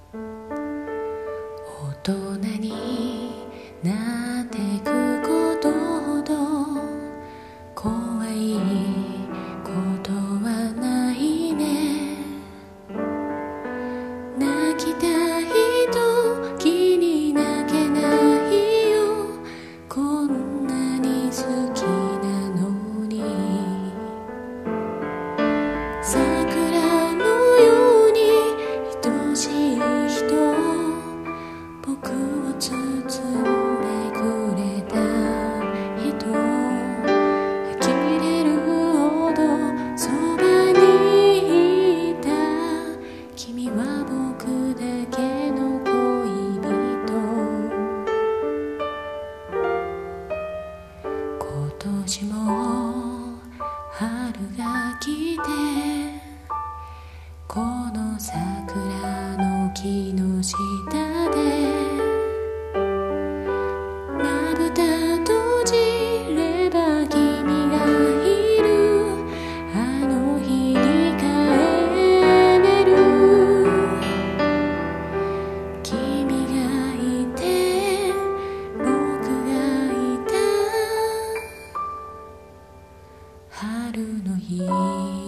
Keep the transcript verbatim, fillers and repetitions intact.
大人になってくことほど怖いことはないね。泣きたい時に泣けないよ、こんなに好きなのに。桜のように愛しい人、僕を包んでくれた人、呆れるほどそばにいた。君は僕だけの恋人。今年も春が来て、この桜の木の下でまぶた閉じれば君がいる、あの日に帰れる。君がいて僕がいた春の日。